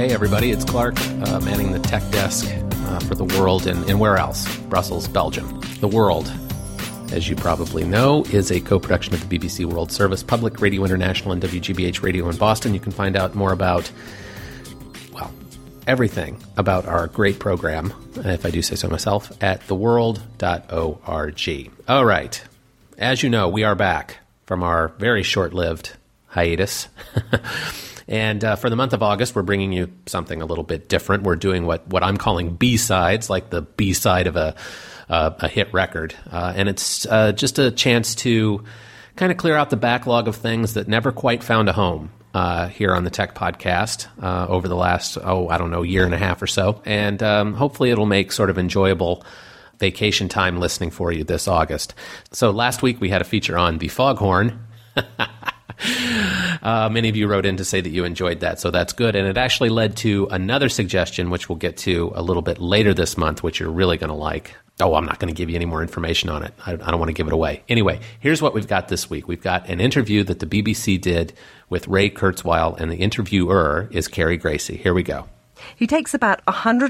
Hey everybody, it's Clark, manning the tech desk for The World and where else? Brussels, Belgium. The World, as you probably know, is a co-production of the BBC World Service, Public Radio International, and WGBH Radio in Boston. You can find out more about, well, everything about our great program, if I do say so myself, at theworld.org. All right. As you know, we are back from our very short-lived hiatus. And for the month of August, we're bringing you something a little bit different. We're doing what I'm calling B-sides, like the B-side of a hit record. And it's just a chance to kind of clear out the backlog of things that never quite found a home here on the Tech Podcast over the last, year and a half or so. And hopefully it'll make sort of enjoyable vacation time listening for you this August. So last week we had a feature on the foghorn. Many of you wrote in to say that you enjoyed that, so that's good. And it actually led to another suggestion, which we'll get to a little bit later this month, which you're really going to like. Oh, I'm not going to give you any more information on it. I don't want to give it away. Anyway, here's what we've got this week. We've got an interview that the BBC did with Ray Kurzweil, and the interviewer is Carrie Gracie. Here we go. He takes about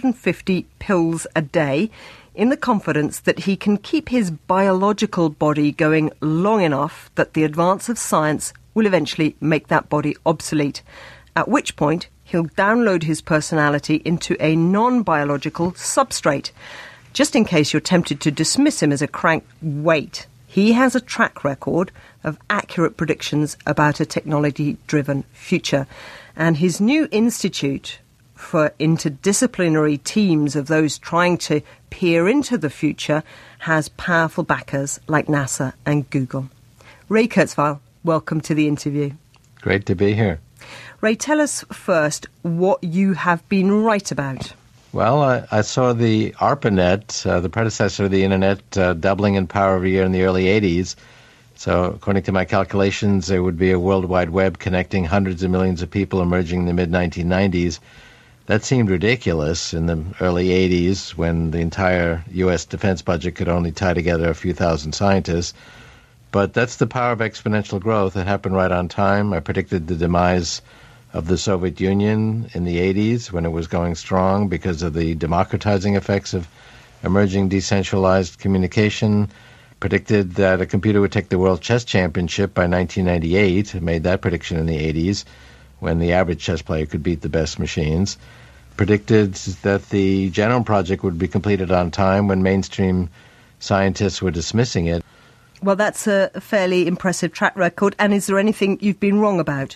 150 pills a day in the confidence that he can keep his biological body going long enough that the advance of science will eventually make that body obsolete, at which point he'll download his personality into a non-biological substrate. Just in case you're tempted to dismiss him as a crank, wait. He has a track record of accurate predictions about a technology-driven future, and his new institute for interdisciplinary teams of those trying to peer into the future has powerful backers like NASA and Google. Ray Kurzweil, welcome to the interview. Great to be here. Ray, tell us first what you have been right about. Well, I saw the ARPANET, the predecessor of the Internet, doubling in power every year in the early 80s. So according to my calculations, there would be a World Wide Web connecting hundreds of millions of people emerging in the mid-1990s. That seemed ridiculous in the early 80s when the entire U.S. defense budget could only tie together a few thousand scientists. But that's the power of exponential growth. It happened right on time. I predicted the demise of the Soviet Union in the 80s when it was going strong because of the democratizing effects of emerging decentralized communication. Predicted that a computer would take the World Chess Championship by 1998. I made that prediction in the 80s when the average chess player could beat the best machines. Predicted that the Genome Project would be completed on time when mainstream scientists were dismissing it. Well, that's a fairly impressive track record. And is there anything you've been wrong about?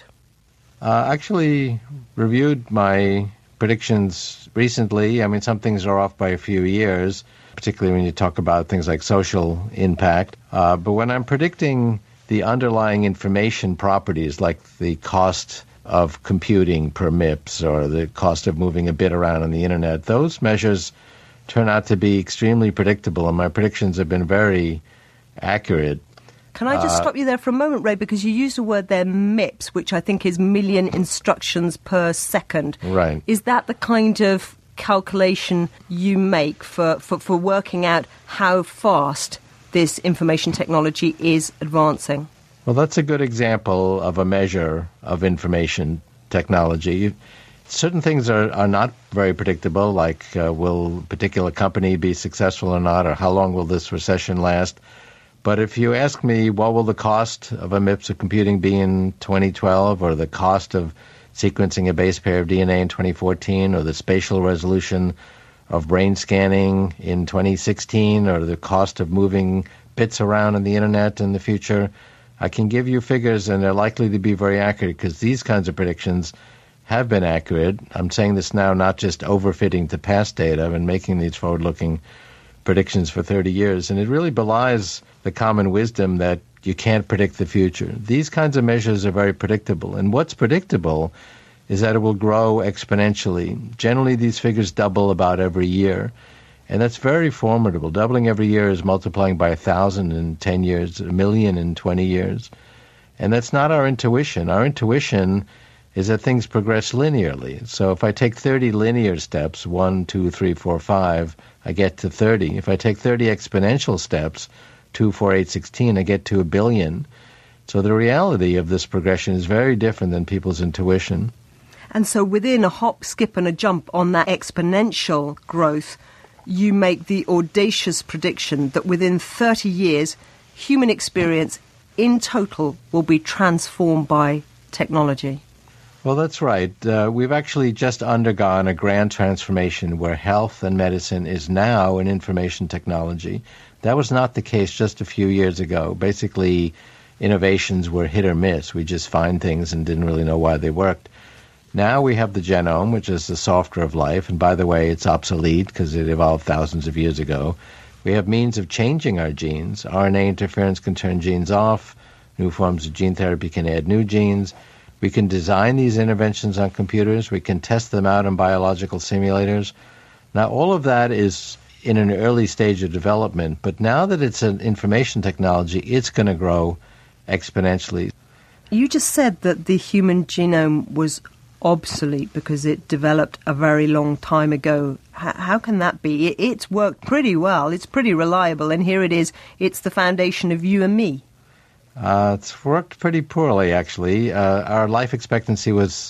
Actually reviewed my predictions recently. I mean, some things are off by a few years, particularly when you talk about things like social impact. But when I'm predicting the underlying information properties, like the cost of computing per MIPS or the cost of moving a bit around on the Internet, those measures turn out to be extremely predictable, and my predictions have been very accurate. Can I just stop you there for a moment, Ray, because you used a word there, MIPS, which I think is million instructions per second. Right. Is that the kind of calculation you make for working out how fast this information technology is advancing? Well, that's a good example of a measure of information technology. Certain things are not very predictable, like will a particular company be successful or not, or how long will this recession last. But if you ask me what will the cost of a MIPS of computing be in 2012, or the cost of sequencing a base pair of DNA in 2014, or the spatial resolution of brain scanning in 2016, or the cost of moving bits around on the Internet in the future, I can give you figures, and they're likely to be very accurate because these kinds of predictions have been accurate. I'm saying this now not just overfitting to past data. I've been making these forward-looking predictions for 30 years, and it really belies the common wisdom that you can't predict the future. These kinds of measures are very predictable, and what's predictable is that it will grow exponentially. Generally, these figures double about every year, and that's very formidable. Doubling every year is multiplying by 1,000 in 10 years, 1 million in 20 years, and that's not our intuition. Our intuition is that things progress linearly. So if I take 30 linear steps, 1, 2, 3, 4, 5, I get to 30. If I take 30 exponential steps, 2, 4, 8, 16, I get to 1 billion. So the reality of this progression is very different than people's intuition. And so within a hop, skip and a jump on that exponential growth, you make the audacious prediction that within 30 years, human experience in total will be transformed by technology. Well, that's right. We've actually just undergone a grand transformation where health and medicine is now an information technology. That was not the case just a few years ago. Basically, innovations were hit or miss. We just find things and didn't really know why they worked. Now we have the genome, which is the software of life. And by the way, it's obsolete because it evolved thousands of years ago. We have means of changing our genes. RNA interference can turn genes off. New forms of gene therapy can add new genes. We can design these interventions on computers. We can test them out in biological simulators. Now, all of that is in an early stage of development, but now that it's an information technology, it's going to grow exponentially. You just said that the human genome was obsolete because it developed a very long time ago. How can that be? It's worked pretty well. It's pretty reliable. And here it is. It's the foundation of you and me. It's worked pretty poorly, actually. Our life expectancy was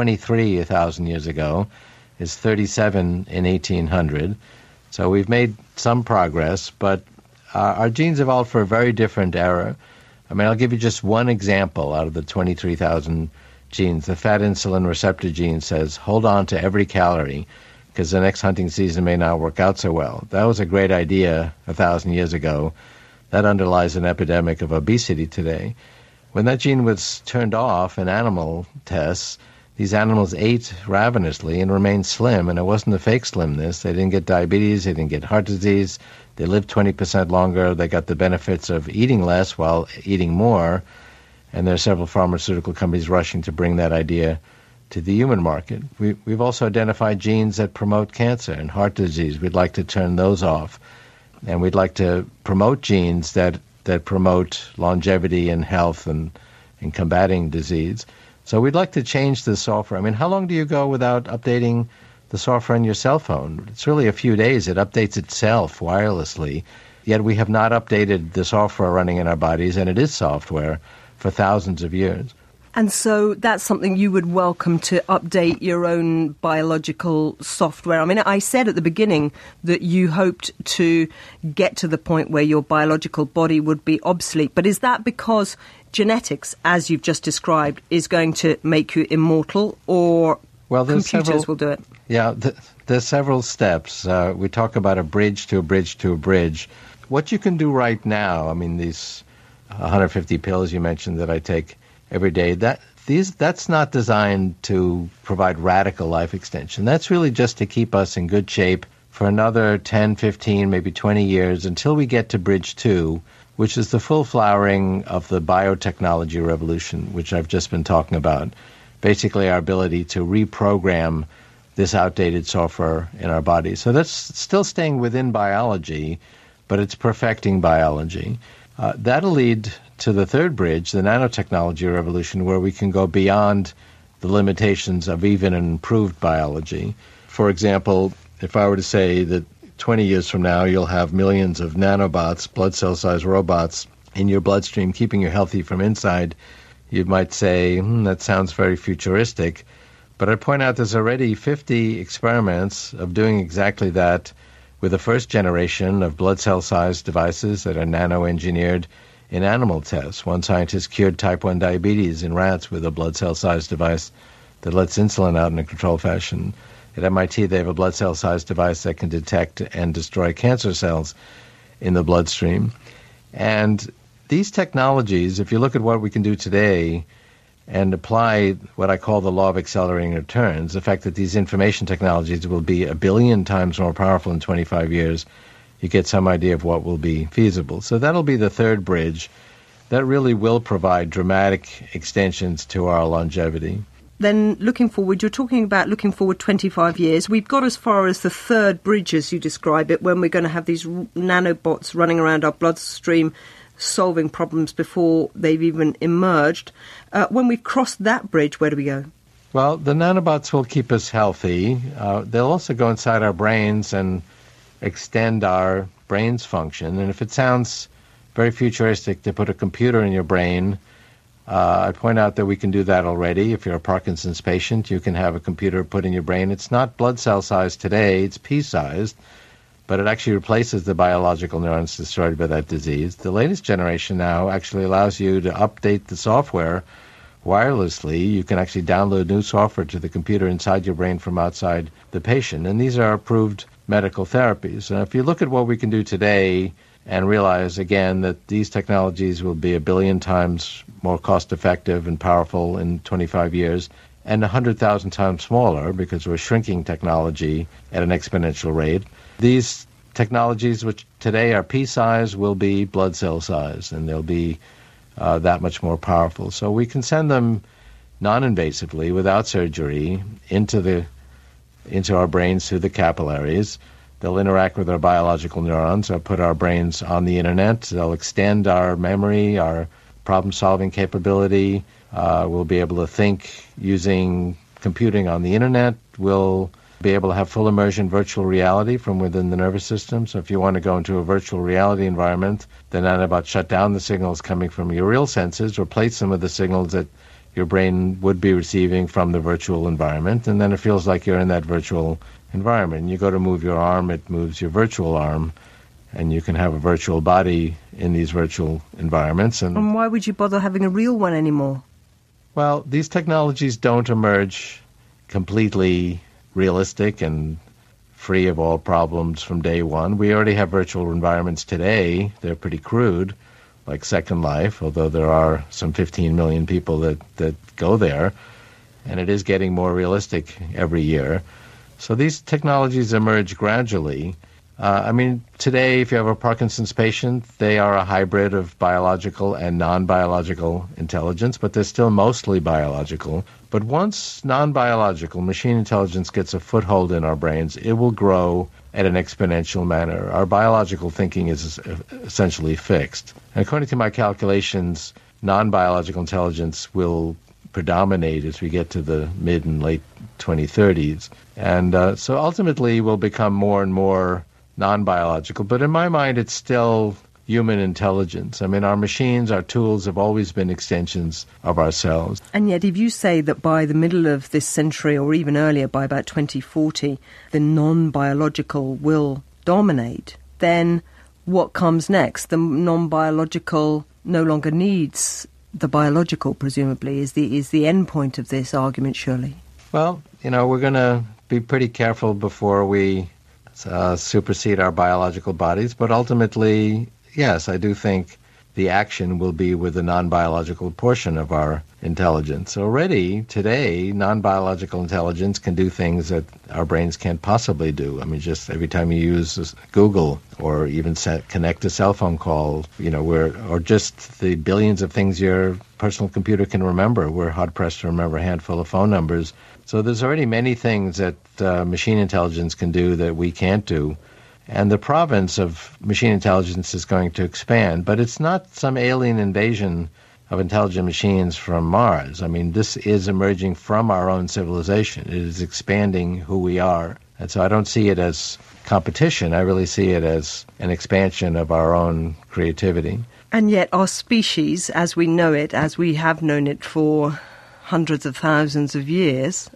23 1,000 years ago. It's 37 in 1800. So we've made some progress, but our genes evolved for a very different era. I mean, I'll give you just one example out of the 23,000 genes. The fat insulin receptor gene says, hold on to every calorie because the next hunting season may not work out so well. That was a great idea 1,000 years ago. That underlies an epidemic of obesity today. When that gene was turned off in animal tests, these animals ate ravenously and remained slim, and it wasn't a fake slimness. They didn't get diabetes, they didn't get heart disease, they lived 20% longer, they got the benefits of eating less while eating more, and there are several pharmaceutical companies rushing to bring that idea to the human market. We've also identified genes that promote cancer and heart disease. We'd like to turn those off. And we'd like to promote genes that promote longevity and health and combating disease. So we'd like to change the software. I mean, how long do you go without updating the software on your cell phone? It's really a few days. It updates itself wirelessly. Yet we have not updated the software running in our bodies, and it is software, for thousands of years. And so that's something you would welcome, to update your own biological software. I mean, I said at the beginning that you hoped to get to the point where your biological body would be obsolete. But is that because genetics, as you've just described, is going to make you immortal, or computers will do it? Yeah, there's several steps. We talk about a bridge to a bridge to a bridge. What you can do right now, I mean, these 150 pills you mentioned that I take every day, that's not designed to provide radical life extension. That's really just to keep us in good shape for another 10, 15, maybe 20 years until we get to Bridge 2, which is the full flowering of the biotechnology revolution, which I've just been talking about. Basically, our ability to reprogram this outdated software in our bodies. So that's still staying within biology, but it's perfecting biology. That'll lead to the third bridge, the nanotechnology revolution, where we can go beyond the limitations of even an improved biology. For example, if I were to say that 20 years from now you'll have millions of nanobots, blood cell-sized robots, in your bloodstream keeping you healthy from inside, you might say, that sounds very futuristic. But I point out there's already 50 experiments of doing exactly that with the first generation of blood cell-sized devices that are nano-engineered in animal tests. One scientist cured type 1 diabetes in rats with a blood cell-sized device that lets insulin out in a controlled fashion. At MIT, they have a blood cell-sized device that can detect and destroy cancer cells in the bloodstream. And these technologies, if you look at what we can do today and apply what I call the law of accelerating returns, the fact that these information technologies will be 1 billion times more powerful in 25 years, you get some idea of what will be feasible. So that'll be the third bridge. That really will provide dramatic extensions to our longevity. Then looking forward, you're talking about looking forward 25 years. We've got as far as the third bridge, as you describe it, when we're going to have these nanobots running around our bloodstream, solving problems before they've even emerged. When we've crossed that bridge, where do we go? Well, the nanobots will keep us healthy. They'll also go inside our brains and extend our brain's function. And if it sounds very futuristic to put a computer in your brain I point out that we can do that already. If you're a Parkinson's patient, you can have a computer put in your brain. It's not blood cell size today, it's pea-sized, but it actually replaces the biological neurons destroyed by that disease. The latest generation now actually allows you to update the software wirelessly. You can actually download new software to the computer inside your brain from outside the patient. And these are approved medical therapies. And if you look at what we can do today and realize, again, that these technologies will be 1 billion times more cost-effective and powerful in 25 years, and 100,000 times smaller because we're shrinking technology at an exponential rate. These technologies, which today are pea-size, will be blood cell size, and they'll be that much more powerful. So we can send them non-invasively, without surgery, into our brains through the capillaries. They'll interact with our biological neurons, or put our brains on the internet. They'll extend our memory, our problem-solving capability. We'll be able to think using computing on the internet. We'll be able to have full immersion virtual reality from within the nervous system. So if you want to go into a virtual reality environment, then about shut down the signals coming from your real senses, replace them with the signals that your brain would be receiving from the virtual environment, and then it feels like you're in that virtual environment. You go to move your arm, it moves your virtual arm, and you can have a virtual body in these virtual environments. And why would you bother having a real one anymore? Well, these technologies don't emerge completely realistic and free of all problems from day one. We already have virtual environments today. They're pretty crude, like Second Life, although there are some 15 million people that go there, and it is getting more realistic every year. So these technologies emerge gradually. Today, if you have a Parkinson's patient, they are a hybrid of biological and non-biological intelligence, but they're still mostly biological. But once non-biological machine intelligence gets a foothold in our brains, it will grow at an exponential manner. Our biological thinking is essentially fixed. And according to my calculations, non-biological intelligence will predominate as we get to the mid and late 2030s. And so ultimately we'll become more and more non-biological. But in my mind, it's still human intelligence. Our machines, our tools have always been extensions of ourselves. And yet, if you say that by the middle of this century, or even earlier, by about 2040, the non-biological will dominate, then what comes next? The non-biological no longer needs the biological, presumably, is the end point of this argument, surely? Well, we're going to be pretty careful before we supersede our biological bodies, but ultimately, yes, I do think the action will be with the non-biological portion of our intelligence. Already, today, non-biological intelligence can do things that our brains can't possibly do. Just every time you use Google or even connect a cell phone call, or just the billions of things your personal computer can remember. We're hard-pressed to remember a handful of phone numbers. So there's already many things that machine intelligence can do that we can't do. And the province of machine intelligence is going to expand, but it's not some alien invasion of intelligent machines from Mars. This is emerging from our own civilization. It is expanding who we are. And so I don't see it as competition. I really see it as an expansion of our own creativity. And yet our species, as we know it, as we have known it for hundreds of thousands of years,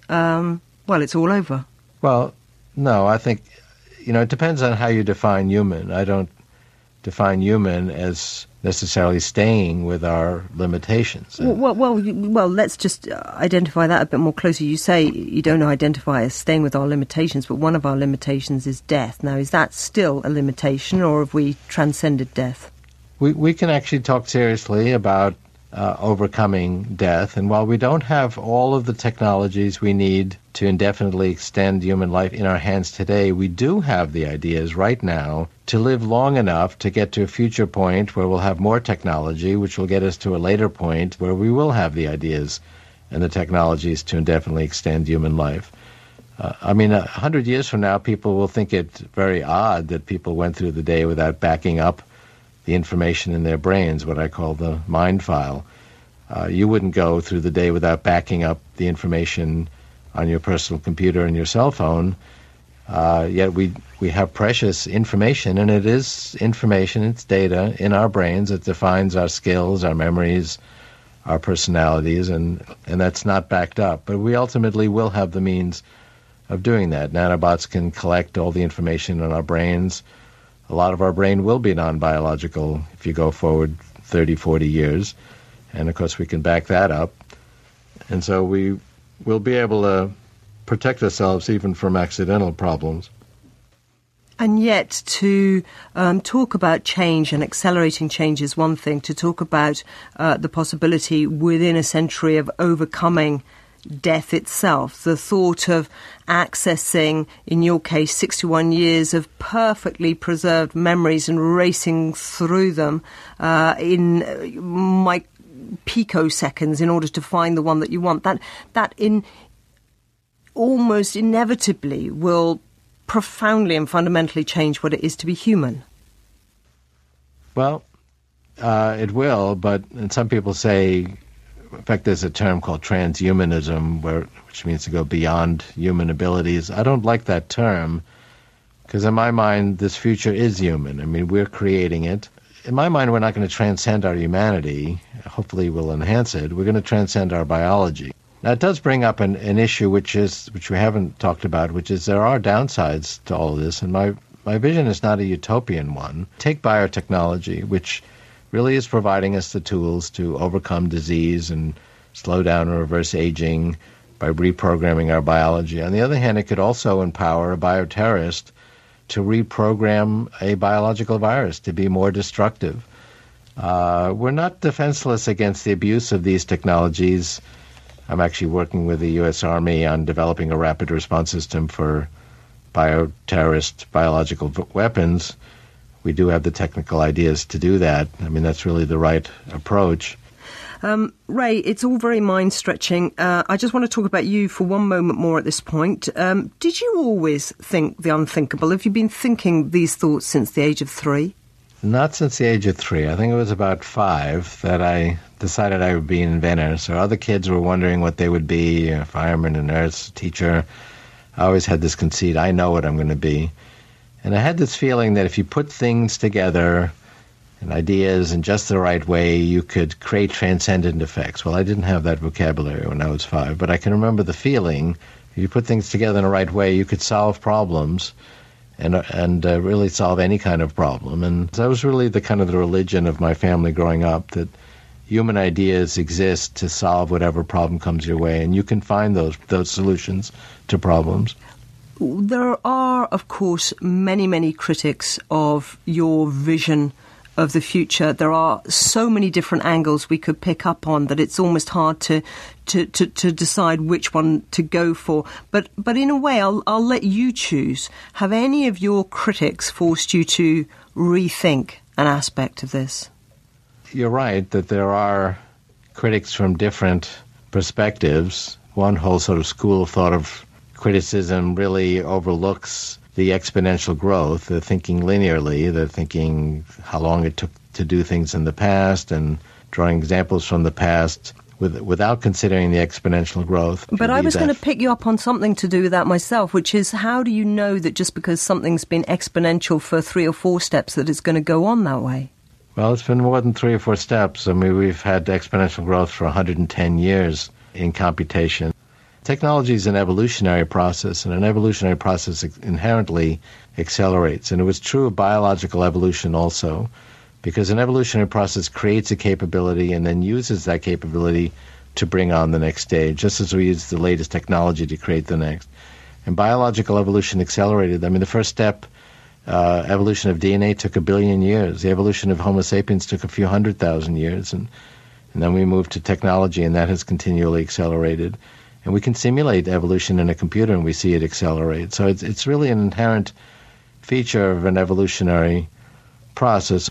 it's all over. Well, no, I think it depends on how you define human. I don't define human as necessarily staying with our limitations. Well, let's just identify that a bit more closely. You say you don't identify as staying with our limitations, but one of our limitations is death. Now, is that still a limitation, or have we transcended death? We can actually talk seriously about overcoming death. And while we don't have all of the technologies we need to indefinitely extend human life in our hands today, we do have the ideas right now to live long enough to get to a future point where we'll have more technology, which will get us to a later point where we will have the ideas and the technologies to indefinitely extend human life. 100 years from now, people will think it very odd that people went through the day without backing up the information in their brains, what I call the mind file. You wouldn't go through the day without backing up the information on your personal computer and your cell phone. Yet we have precious information, and it is information, it's data in our brains that defines our skills, our memories, our personalities, and that's not backed up. But we ultimately will have the means of doing that. Nanobots can collect all the information in our brains. A lot of our brain will be non-biological if you go forward 30, 40 years. And, of course, we can back that up. And so we will be able to protect ourselves even from accidental problems. And yet to talk about change and accelerating change is one thing. To talk about the possibility within a century of overcoming death itself, the thought of accessing, in your case, 61 years of perfectly preserved memories and racing through them in picoseconds in order to find the one that you want, that almost inevitably will profoundly and fundamentally change what it is to be human. Well, it will, but and some people say, in fact, there's a term called transhumanism, which means to go beyond human abilities. I don't like that term because in my mind, this future is human. I mean, we're creating it. In my mind, we're not going to transcend our humanity. Hopefully, we'll enhance it. We're going to transcend our biology. Now, it does bring up an issue which we haven't talked about, which is there are downsides to all of this, and my vision is not a utopian one. Take biotechnology, which really is providing us the tools to overcome disease and slow down or reverse aging by reprogramming our biology. On the other hand, it could also empower a bioterrorist to reprogram a biological virus to be more destructive. We're not defenseless against the abuse of these technologies. I'm actually working with the U.S. Army on developing a rapid response system for bioterrorist biological weapons. We do have the technical ideas to do that. I mean, that's really the right approach. Ray, it's all very mind-stretching. I just want to talk about you for one moment more at this point. Did you always think the unthinkable? Have you been thinking these thoughts since the age of 3? Not since the age of 3. I think it was about 5 that I decided I would be an inventor. So other kids were wondering what they would be, a fireman, a nurse, a teacher. I always had this conceit, I know what I'm going to be. And I had this feeling that if you put things together and ideas in just the right way, you could create transcendent effects. Well, I didn't have that vocabulary when I was 5, but I can remember the feeling, if you put things together in the right way, you could solve problems and really solve any kind of problem. And that was really the kind of the religion of my family growing up, that human ideas exist to solve whatever problem comes your way, and you can find those solutions to problems. There are, of course, many, many critics of your vision of the future. There are so many different angles we could pick up on that it's almost hard to decide which one to go for. But in a way, I'll let you choose. Have any of your critics forced you to rethink an aspect of this? You're right that there are critics from different perspectives. One whole sort of school of thought of criticism really overlooks the exponential growth. They're thinking linearly. They're thinking how long it took to do things in the past and drawing examples from the past without considering the exponential growth. But I was going to pick you up on something to do with that myself, which is how do you know that just because something's been exponential for 3 or 4 steps that it's going to go on that way? Well, it's been more than 3 or 4 steps. I mean, we've had exponential growth for 110 years in computation. Technology is an evolutionary process, and an evolutionary process inherently accelerates. And it was true of biological evolution also, because an evolutionary process creates a capability and then uses that capability to bring on the next stage, just as we use the latest technology to create the next. And biological evolution accelerated. I mean, the first step, evolution of DNA, took 1 billion years. The evolution of Homo sapiens took a few 100,000 years. And then we moved to technology, and that has continually accelerated. And we can simulate evolution in a computer, and we see it accelerate. So it's really an inherent feature of an evolutionary process.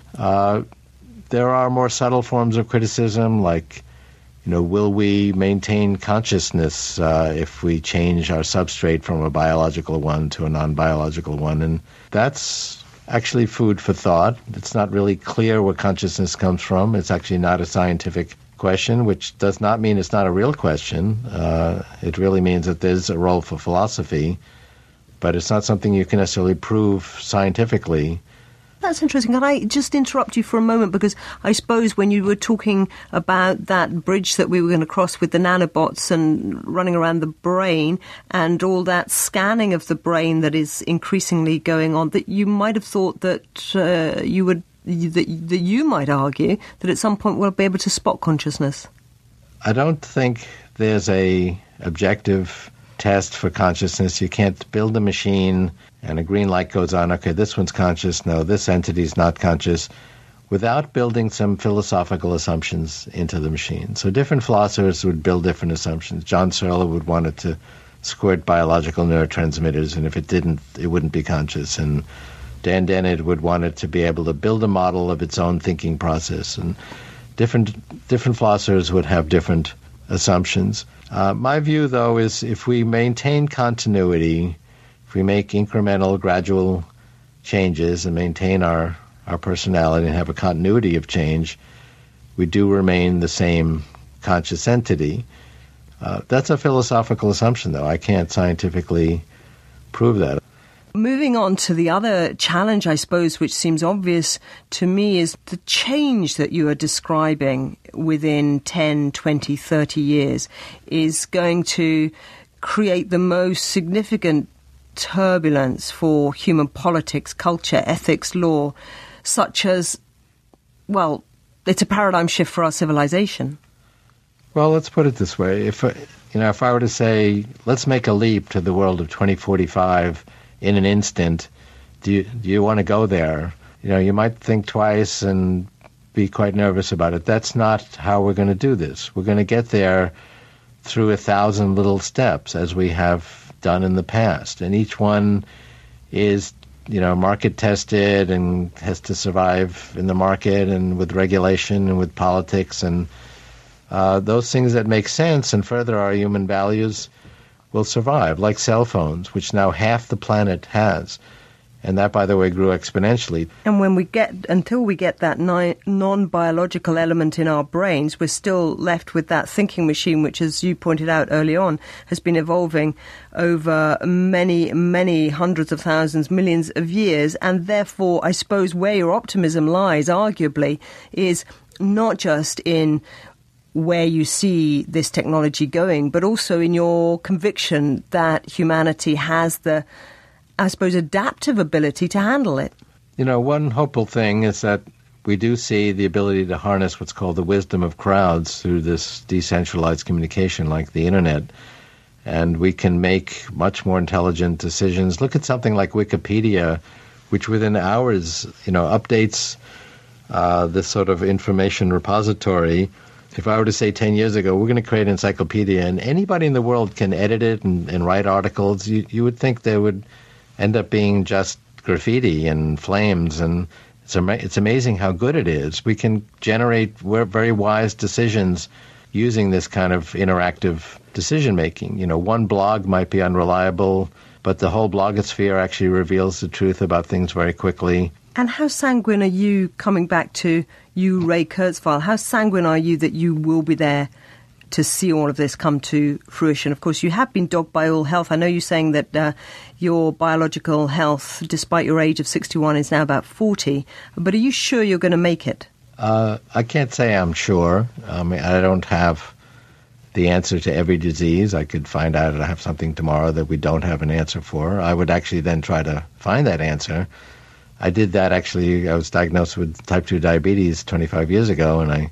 There are more subtle forms of criticism, like, will we maintain consciousness if we change our substrate from a biological one to a non-biological one? And that's actually food for thought. It's not really clear where consciousness comes from. It's actually not a scientific question, which does not mean it's not a real question. It really means that there's a role for philosophy, but it's not something you can necessarily prove scientifically. That's interesting. Can I just interrupt you for a moment? Because I suppose when you were talking about that bridge that we were going to cross with the nanobots and running around the brain and all that scanning of the brain that is increasingly going on, that you might have thought that you might argue that at some point we'll be able to spot consciousness. I don't think there's a objective test for consciousness. You can't build a machine and a green light goes on, okay, this one's conscious, no, this entity's not conscious, without building some philosophical assumptions into the machine. So different philosophers would build different assumptions. John Searle would want it to squirt biological neurotransmitters, and if it didn't, it wouldn't be conscious. And Dan Dennett would want it to be able to build a model of its own thinking process. And different philosophers would have different assumptions. My view, though, is if we maintain continuity, if we make incremental, gradual changes and maintain our personality and have a continuity of change, we do remain the same conscious entity. That's a philosophical assumption, though. I can't scientifically prove that. Moving on to the other challenge, I suppose, which seems obvious to me, is the change that you are describing within 10, 20, 30 years is going to create the most significant turbulence for human politics, culture, ethics, law, such as, well, it's a paradigm shift for our civilization. Well, let's put it this way. If I were to say, let's make a leap to the world of 2045 in an instant, do you want to go there? You might think twice and be quite nervous about it. That's not how we're going to do this. We're going to get there through 1,000 little steps, as we have done in the past, and each one is market tested and has to survive in the market and with regulation and with politics and those things that make sense and further our human values will survive, like cell phones, which now half the planet has. And that, by the way, grew exponentially. And until we get that non-biological element in our brains, we're still left with that thinking machine, which, as you pointed out early on, has been evolving over many, many hundreds of thousands, millions of years. And therefore, I suppose where your optimism lies, arguably, is not just in where you see this technology going, but also in your conviction that humanity has the, I suppose, adaptive ability to handle it. One hopeful thing is that we do see the ability to harness what's called the wisdom of crowds through this decentralized communication like the internet. And we can make much more intelligent decisions. Look at something like Wikipedia, which within hours, updates this sort of information repository. If I were to say 10 years ago, we're going to create an encyclopedia and anybody in the world can edit it and write articles, you would think they would end up being just graffiti and flames, and it's amazing how good it is. We can generate very wise decisions using this kind of interactive decision-making. One blog might be unreliable, but the whole blogosphere actually reveals the truth about things very quickly. And how sanguine are you, coming back to you, Ray Kurzweil, how sanguine are you that you will be there to see all of this come to fruition? Of course, you have been dogged by ill health. I know you're saying that your biological health, despite your age of 61, is now about 40. But are you sure you're going to make it? I can't say I'm sure. I don't have the answer to every disease. I could find out I have something tomorrow that we don't have an answer for. I would actually then try to find that answer. I did that, actually. I was diagnosed with type 2 diabetes 25 years ago, and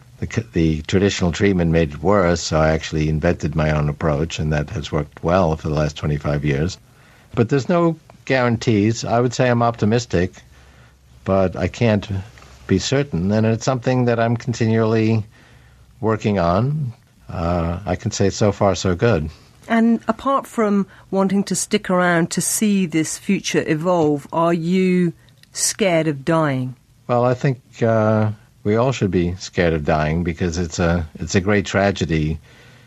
the traditional treatment made it worse, so I actually invented my own approach, and that has worked well for the last 25 years. But there's no guarantees. I would say I'm optimistic, but I can't be certain, and it's something that I'm continually working on. I can say so far so good. And apart from wanting to stick around to see this future evolve, are you scared of dying? Well, I think we all should be scared of dying because it's a great tragedy.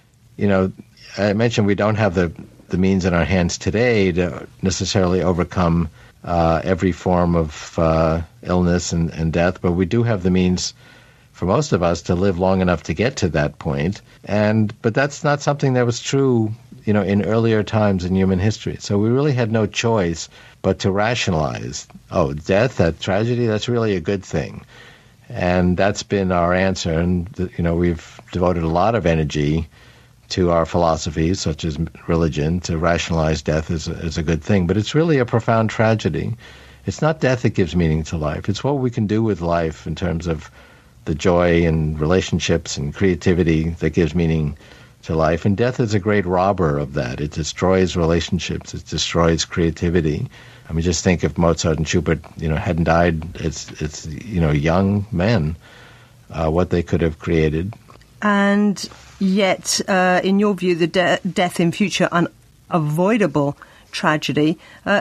I mentioned we don't have the means in our hands today to necessarily overcome every form of illness and death, but we do have the means for most of us to live long enough to get to that point. But that's not something that was true in earlier times in human history. So we really had no choice but to rationalize, death, that tragedy, that's really a good thing. And that's been our answer. And, we've devoted a lot of energy to our philosophies, such as religion, to rationalize death as a good thing. But it's really a profound tragedy. It's not death that gives meaning to life. It's what we can do with life in terms of the joy and relationships and creativity that gives meaning to life. And death is a great robber of that. It destroys relationships. It destroys creativity. I mean, just think if Mozart and Schubert, hadn't died as young men, what they could have created. And yet, in your view, the death in future unavoidable tragedy.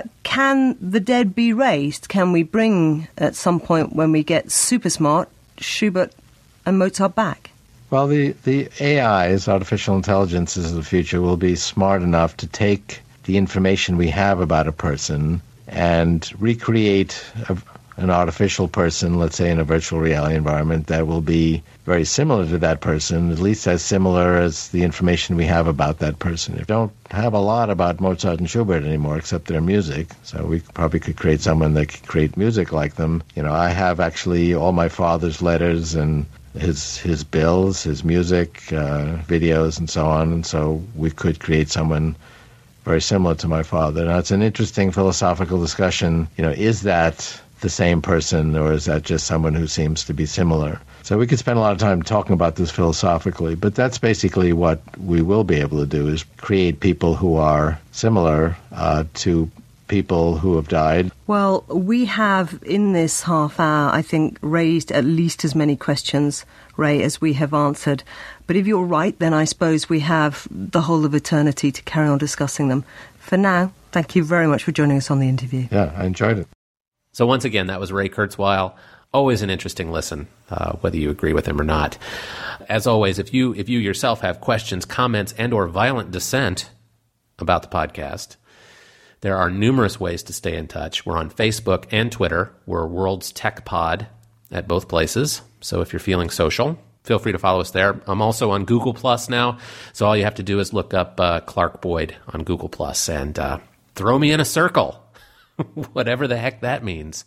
Can the dead be raised? Can we bring, at some point when we get super smart, Schubert and Mozart back? Well, the AIs, artificial intelligences of the future, will be smart enough to take the information we have about a person and recreate an artificial person, let's say in a virtual reality environment, that will be very similar to that person, at least as similar as the information we have about that person. We don't have a lot about Mozart and Schubert anymore except their music, so we probably could create someone that could create music like them. I have actually all my father's letters and his bills, his music, videos, and so on, and so we could create someone very similar to my father. Now, it's an interesting philosophical discussion. Is that the same person, or is that just someone who seems to be similar? So we could spend a lot of time talking about this philosophically, but that's basically what we will be able to do, is create people who are similar to people who have died. Well, we have in this half hour, I think, raised at least as many questions, Ray, as we have answered. But if you're right, then I suppose we have the whole of eternity to carry on discussing them. For now, thank you very much for joining us on the interview. Yeah, I enjoyed it. So once again, that was Ray Kurzweil. Always an interesting listen, whether you agree with him or not. As always, if you yourself have questions, comments, and or violent dissent about the podcast, there are numerous ways to stay in touch. We're on Facebook and Twitter. We're World's Tech Pod at both places. So if you're feeling social, feel free to follow us there. I'm also on Google Plus now. So all you have to do is look up Clark Boyd on Google Plus and throw me in a circle, whatever the heck that means.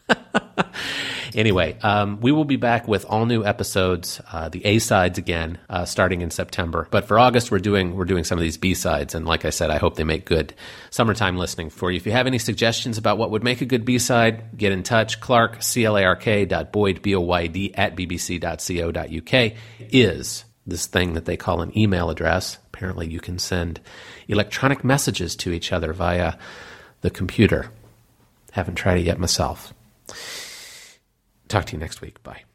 Anyway, we will be back with all new episodes, the A-sides again, starting in September. But for August, we're doing some of these B-sides, and like I said, I hope they make good summertime listening for you. If you have any suggestions about what would make a good B-side, get in touch. Clark, CLARK.Boyd, BOYD, @bbc.co.uk is this thing that they call an email address. Apparently, you can send electronic messages to each other via the computer. Haven't tried it yet myself. Talk to you next week. Bye.